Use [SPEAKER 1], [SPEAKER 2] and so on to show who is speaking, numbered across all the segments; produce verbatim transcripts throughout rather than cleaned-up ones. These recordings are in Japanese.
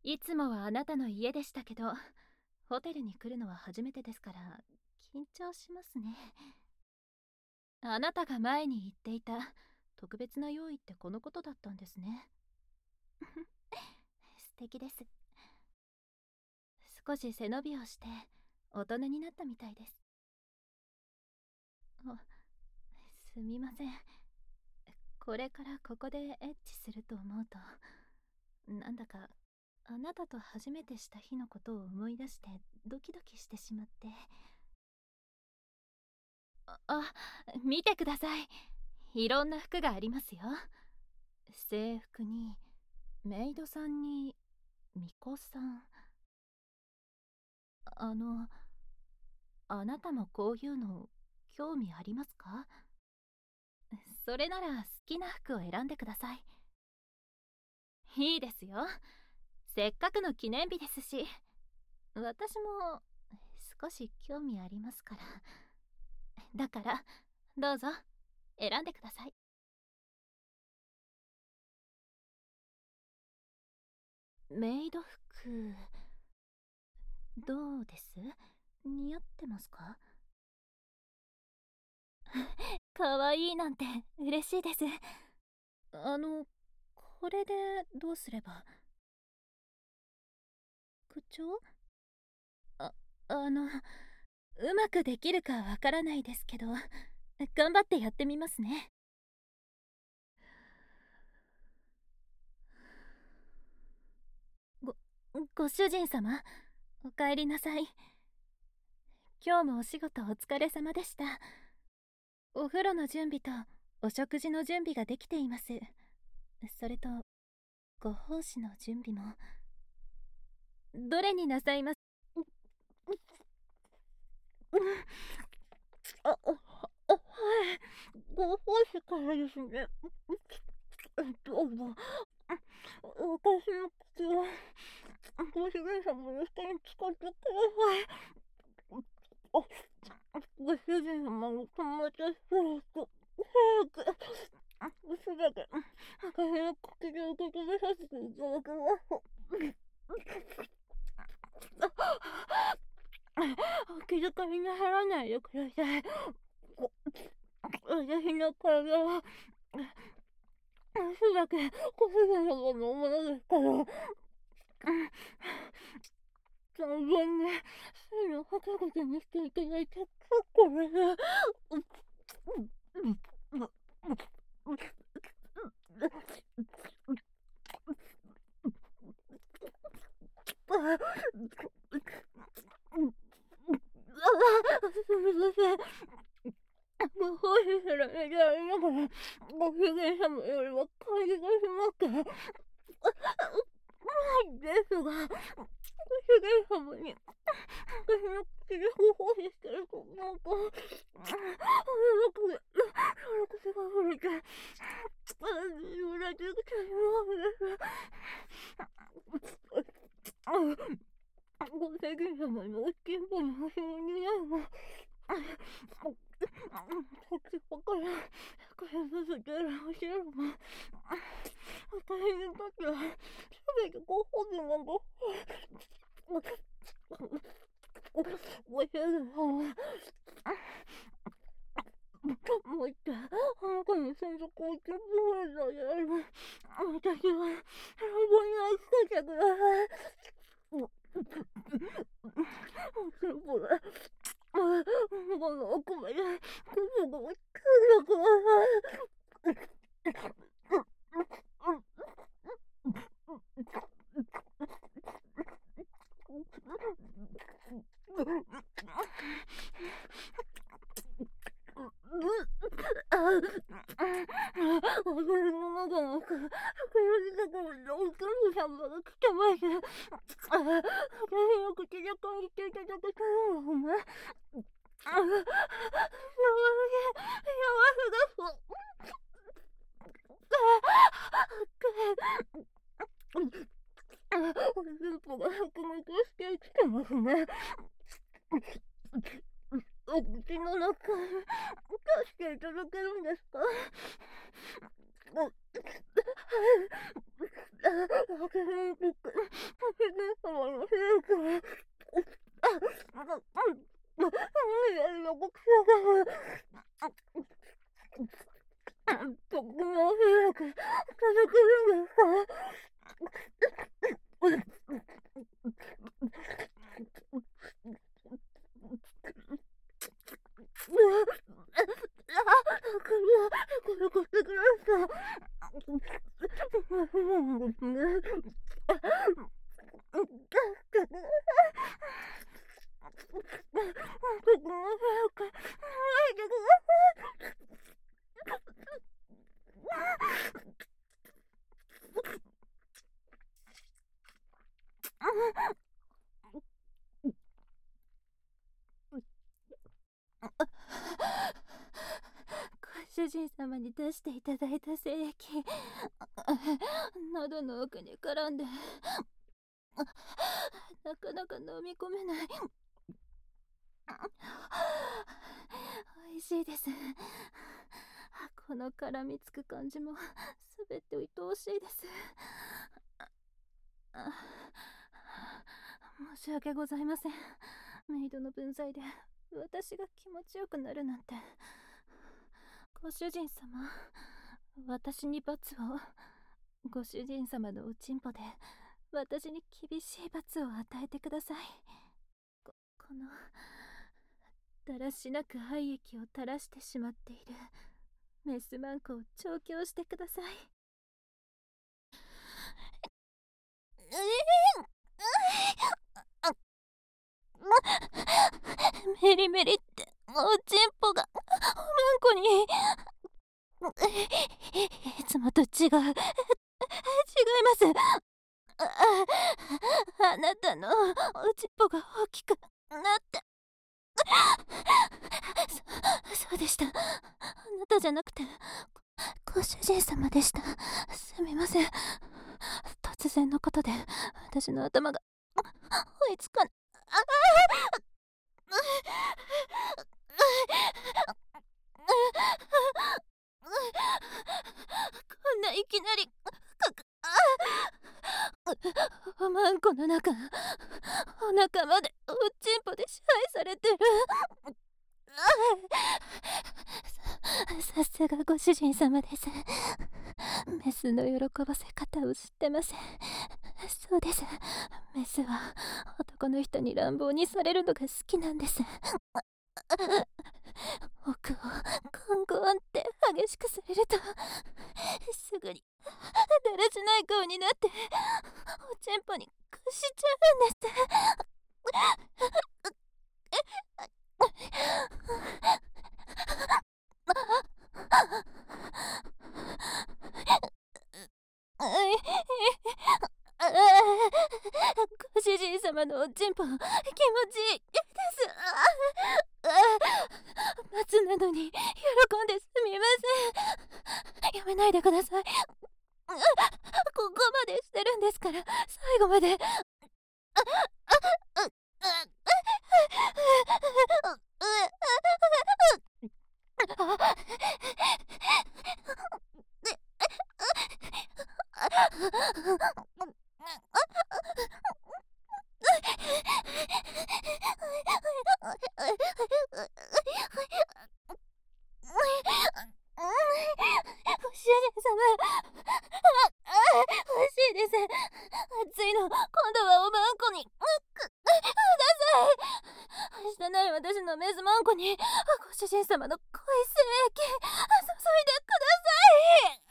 [SPEAKER 1] いつもはあなたの家でしたけど、ホテルに来るのは初めてですから、緊張しますね。あなたが前に言っていた特別な用意ってこのことだったんですね。素敵です。少し背伸びをして大人になったみたいです。あ、すみません。これからここでエッチすると思うと、なんだかあなたと初めてした日のことを思い出してドキドキしてしまって。あ、あ、見てください。いろんな服がありますよ。制服にメイドさんに巫女さん。あのあなたもこういうの興味ありますか？それなら好きな服を選んでください。いいですよ。せっかくの記念日ですし、私も少し興味ありますから。だからどうぞ選んでください。メイド服どうです？似合ってますか？可愛いなんて嬉しいです。あのこれでどうすれば？口調？ああのうまくできるかわからないですけど、頑張ってやってみますね。ごご主人様、おかえりなさい。今日もお仕事お疲れ様でした。お風呂の準備とお食事の準備ができています。それとご奉仕の準備も。どれになさいます？あ、あ、あ、はい。ご奉仕からですね。どうぞ。私の口はご主人様の下に使ってください。あ、ご主人様の友達早く早くすべて私の口で受け止めさせていただきます。お気遣いなさらないでください。私の体はすべてご主人様のものですから。存分に水のはかげにしていただいて結構ですすみません。ご奉仕する身でありながらご主人様よりは感じがしますですが、ご主人様に私の口でご奉仕してると思うと、その中でその口が触れて揺れてきてしまうんです。ご主人様のおっきんぽの星の匂いもこっちばから少しずつ出るお汁も私にとっては全てご本人なんだ。ご主人様、もう一回あなたに専属を受け取るのであれば私は横に預けてください。これこの奥までくすぐってください。あ、私の中のくよじところにおくる様が来てます。あ、私の口で感じていただけたらね。あ、幸せ、幸せです。おずんぽが白熱してきてますね。お口の中出していただけるんですか？ けないくって、ご主人様のせいか。あ、な、な、何やりのくせが。僕も早く届けるんですか？これこしてください。そうなんですね。助けて。僕も早く吐いてください。
[SPEAKER 2] ご主人様に出していただいた精液、喉の奥に絡んで、なかなか飲み込めない。美味しいです。この絡みつく感じもすべて愛おしいです。申し訳ございません。メイドの分際で私が気持ちよくなるなんて。ご主人様、私に罰を。ご主人様のおちんぽで私に厳しい罰を与えてください。ここのだらしなく廃液を垂らしてしまっているメスマンコを調教してください。メリメリっておちんぽがおまんこに。いつもと違う。違います。あ、あなたのおちんぽが大きくなって。そ、そうでした。あなたじゃなくてご、ご主人様でした。すみません。突然のことで私の頭が追いつかない。こんないきなりかくおまんこの中、お腹までおちんぽで支配されてる。さ、さすがご主人様です。メスの喜ばせ方を知ってます。そうです。メスは男の人に乱暴にされるのが好きなんです。奥をゴンゴンって激しくされるとすぐにだらしない顔になっておちんぽに屈しちゃうんです。ご主人様のおちんぽ気持ちいいです。松なのに喜んですみません。やめないでください。ここまでしてるんですから最後まで。ご主人様、欲しいです。熱いの、今度はおまんこに。く、ください。汚い私のメスマンコに、ご主人様の濃い精液、注いでください。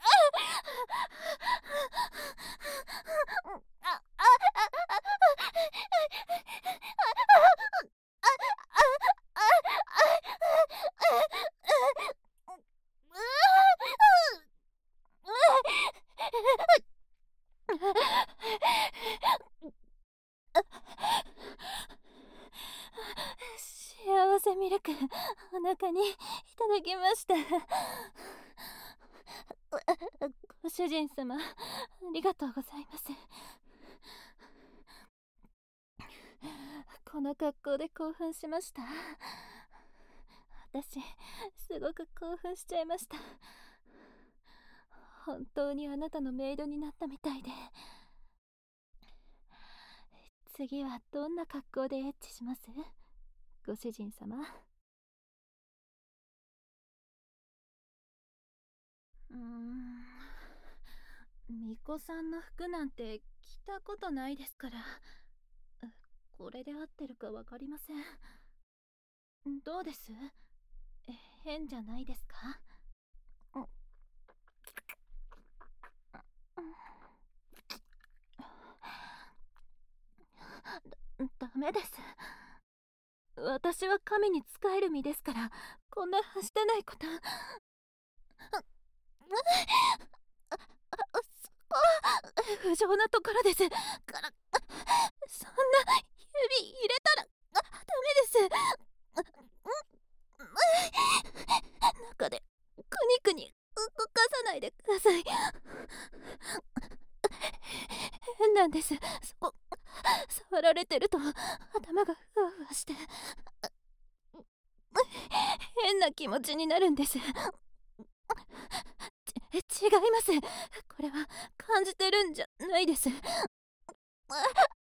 [SPEAKER 2] 幸せミルク、お腹にいただきました。ご主人様、ありがとうございます。この格好で興奮しました。私、すごく興奮しちゃいました。 本当にあなたのメイドになったみたいで。次はどんな格好でエッチします？ご主人様。うーん、巫女さんの服なんて着たことないですから、これで合ってるかわかりません。どうです？え変じゃないですか？ダメです。私は神に仕える身ですから、こんなはしたないこと。不浄なところですから、そんな指入れたらダメです。中でくにくに動かさないでください。変なんです。そこ触られてると頭がふわふわして変な気持ちになるんです。ち違います。これは感じてるんじゃないです。指も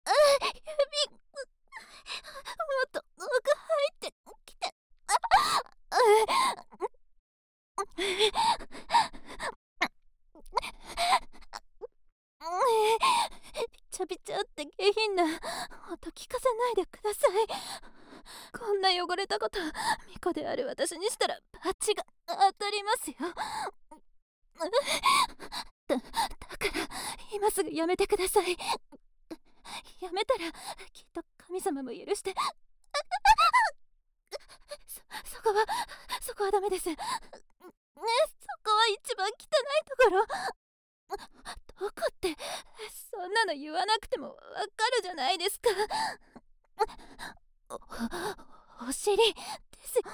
[SPEAKER 2] っと奥入ってきて。ピチャピチャって下品な音聞かせないでください。こんな汚れたこと巫女である私にしたらバチが当たりますよ。だ、だから今すぐやめてください。やめたらきっと神様も許して。そ、そこはそこはダメですね。そこは一番汚いところ。どこって、そんなの言わなくてもわかるじゃないですか。お、お尻ですよ。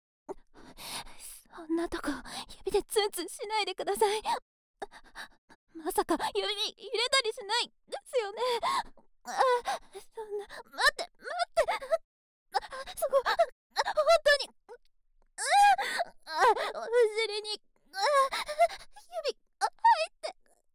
[SPEAKER 2] そんなとこ指でツンツンしないでください。まさか指入れたりしないですよね。あ、そんな、待って待って、そこ本当にお尻に指入って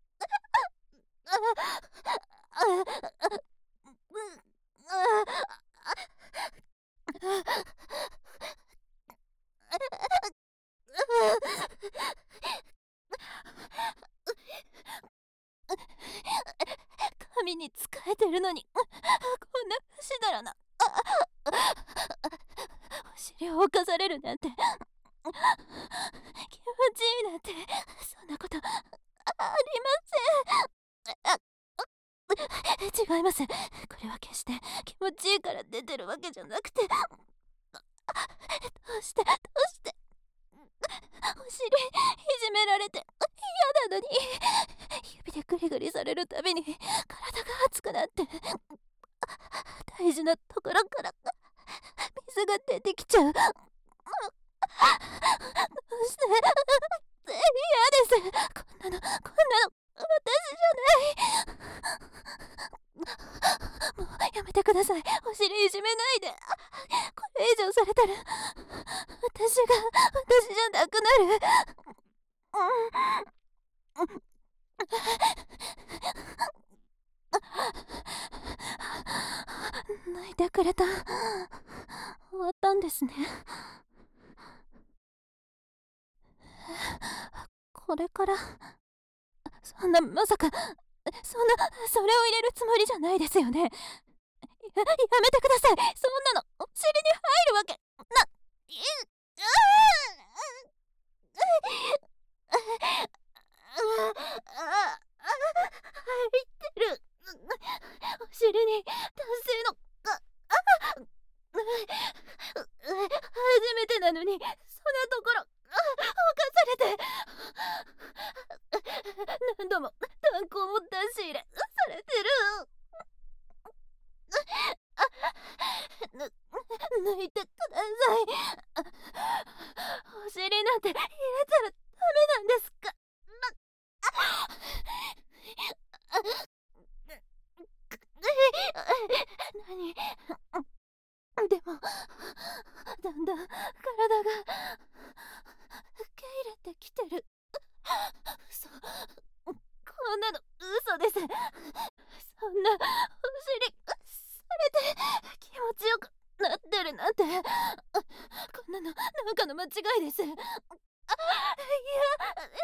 [SPEAKER 2] 神に仕えてるのにこんな不死だらなお尻を侵されるなんて気持ちいいなんてそんなことありません。違います。これは決して気持ちいいから出てるわけじゃなくて、どうしてどうしてお尻いじめられて嫌なのに指でグリグリされるたびに体が熱くなって大事なところから水が出てきちゃう。どうして嫌です。こんなのこんなの私じゃない。もうやめてください。お尻いじめないで。これ以上されたら私が私じゃなくなる。泣いてくれた。終わったんですね。これからそんな、まさかそんな、それを入れるつもりじゃないですよね。や、やめてください。そんなのお尻に入るわけな、い、入ってる。お尻に男性の初めてなのにそんなところ犯されて何度も炭鉱も出し入れされてる。ぬ抜いてください。お尻なんて入れたらダメなんですか。何でもだんだん体が受け入れてきてる。嘘です。そんなお尻されて気持ちよくなってるなんて、こんなのなんかの間違いです。あ、いやです。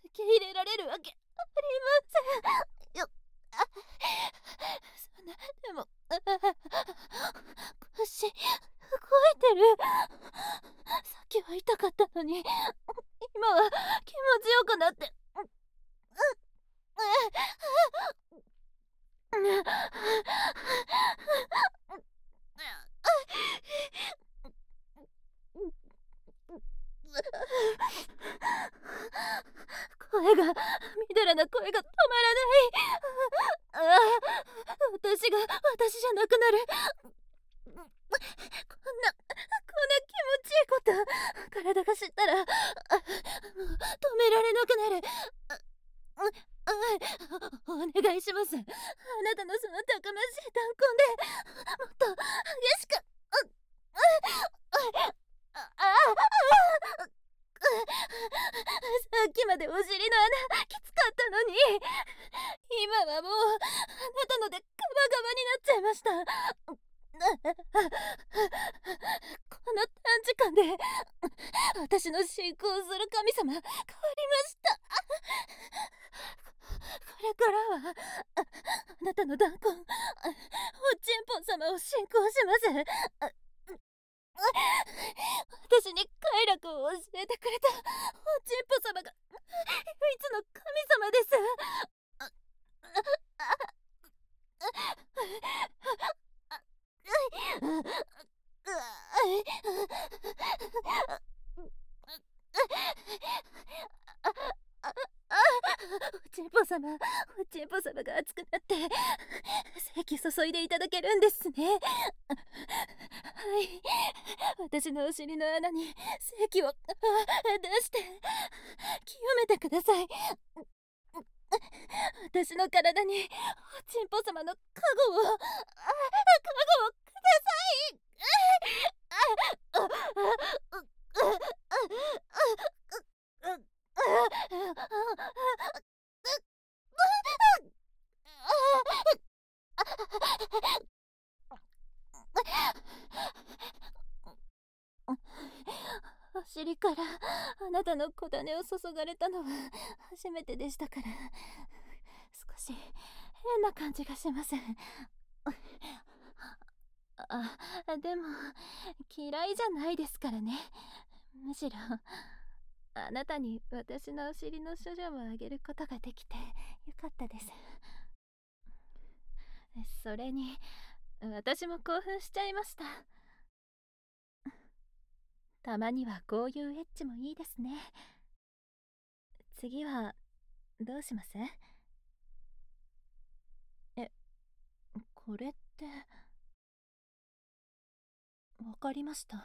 [SPEAKER 2] 受け入れられるわけありませんよ。あ、そんな、でも、あ、腰動いてる。さっきは痛かったのに、今は気持ちよくなって、声が、みだらな声が止まらない。ああ、私が私じゃなくなる。こんな、こんな気持ちいいこと、体が知ったら、あ、もう止められなくなる。あ、あ、お願いします。あなたのそのたくましい弾痕でもっと激しく、あ、あ、あ、あ、さっきまでお尻の穴きつかったのに、今はもうあなたのでガバガバになっちゃいました。この短時間で私の信仰する神様変わりました。これからはあ、あなたの弾痕、おちんぽ様を信仰します。私に快楽を教えてくれたおちんぽ様が唯一の神様です。あ、おちんぽ様、おちんぽ様が熱くなって精気注いでいただけるんですね。はい、私のお尻の穴に精気を出して清めてください。私の体におちんぽ様の加護を、加護をください。お尻からあなたの小種を注がれたのは初めてでしたから、少し変な感じがします。あ、でも嫌いじゃないですからね。むしろあなたに私のお尻の処女をあげることができてよかったです。それに私も興奮しちゃいました。たまにはこういうエッチもいいですね。次はどうします？え、これってわかりました。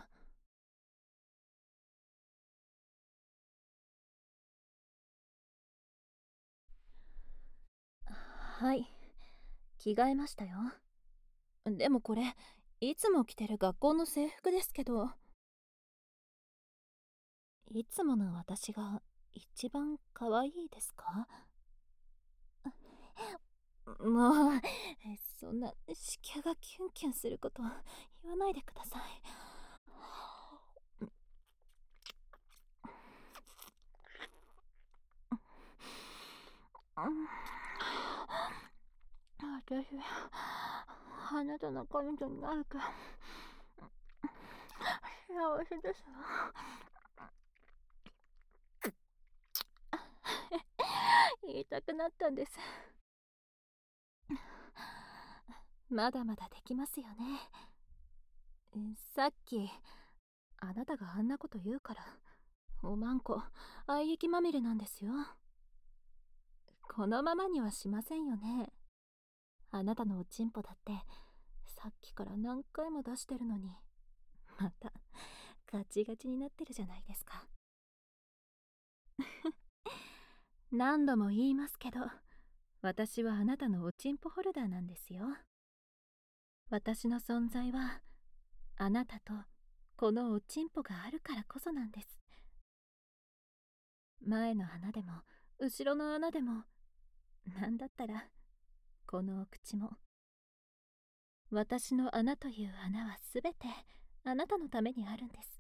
[SPEAKER 2] はい、着替えましたよ。でもこれいつも着てる学校の制服ですけど、いつもの私が一番可愛いですか？もうそんな子宮がキュンキュンすること言わないでください。私あなたの彼女になるか幸せですわ。言いたくなったんです。まだまだできますよね。さっきあなたがあんなこと言うからおまんこ愛液まみれなんですよ。このままにはしませんよね。あなたのおちんぽだってさっきから何回も出してるのにまたガチガチになってるじゃないですか。何度も言いますけど、私はあなたのおちんぽホルダーなんですよ。私の存在はあなたとこのおちんぽがあるからこそなんです。前の穴でも後ろの穴でもなんだったらこのお口も、私の穴という穴はすべてあなたのためにあるんです。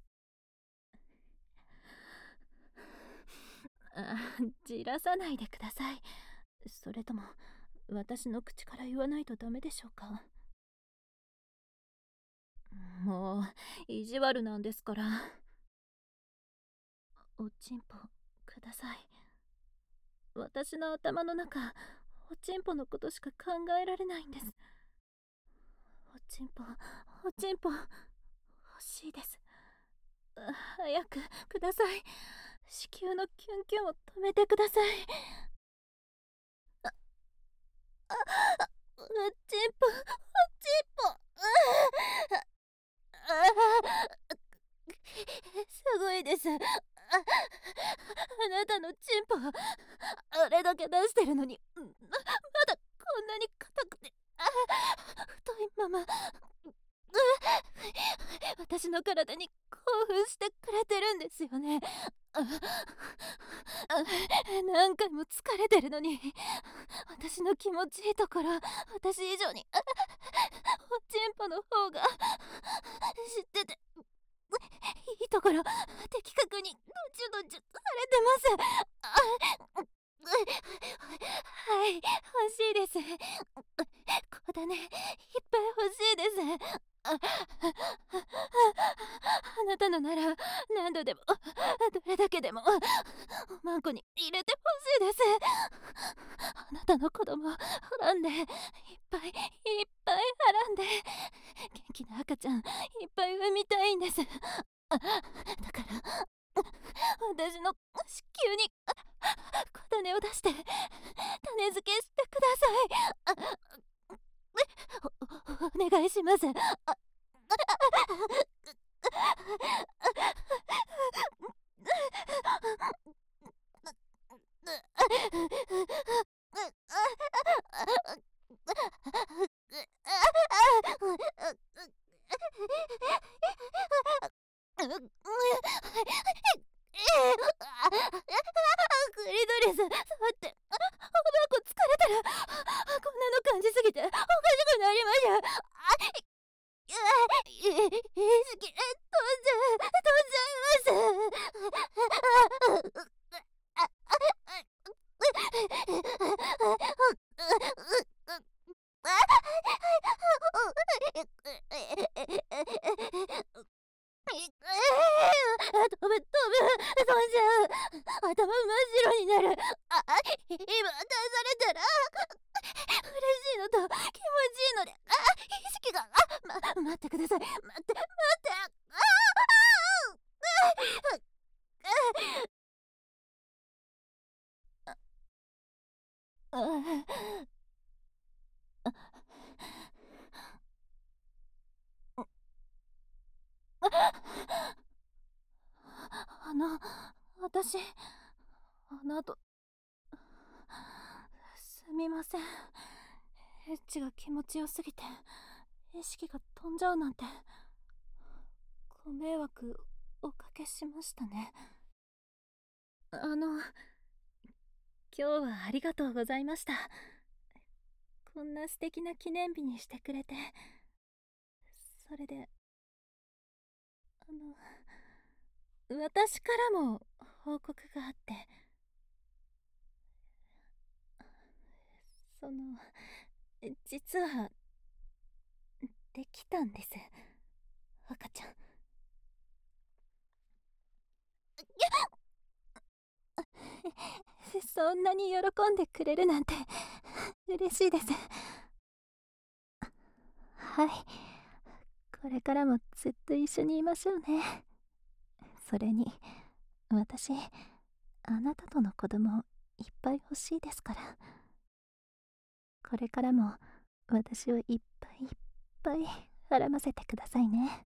[SPEAKER 2] あ、じらさないでください。それとも私の口から言わないとダメでしょうか。もう意地悪なんですから。おちんぽください。私の頭の中、おちんぽのことしか考えられないんです。おちんぽ、おちんぽ欲しいです。早くください。子宮のキュンキュンを止めてください。あ、あ、おちんぽ、おちんぽ、ああ、すごいです。あ、あなたのチンポがあれだけ出してるのに、ままだこんなに硬くて、あ、太いまま、私の体に興奮してくれてるんですよね。ああ、何回も疲れてるのに、私の気持ちいいところ、私以上にあおちんぽの方が知ってて、いいところ的確にドチュドチュされてます。あ、はい、欲しいです。こだね、いっぱい欲しいです。あ、あなたのなら何度でも、どれだけでもおまんこに入れて欲しいです。あなたの子供をはらんで、いっぱいいっぱいはらんで、元気な赤ちゃんいっぱい産みたいんです。あ、だから私の子宮に小種を出して種付けしてください。お、お願いします。あ、クリトリス、触って、おばこ疲れたら、こんなの感じすぎておかしくなりましょう。あ、いや、意識飛んじゃう、飛んじゃいます。飛ぶ飛ぶ飛んじゃう。頭真っ白になる。あ、今出されたら嬉しいのと気持ちいいので、あ、意識が、あ、ま、待ってください。待って待って、ああ、あ、あの、私、あの後、すみません。エッチが気持ちよすぎて、意識が飛んじゃうなんて、ご迷惑おかけしましたね。あの、今日はありがとうございました。こんな素敵な記念日にしてくれて。それで、あの、私からも報告があって、その、実は、できたんです。赤ちゃん。そんなに喜んでくれるなんて嬉しいです。はい、これからもずっと一緒にいましょうね。それに私、あなたとの子供いっぱい欲しいですから、これからも私をいっぱいいっぱいはらませてくださいね。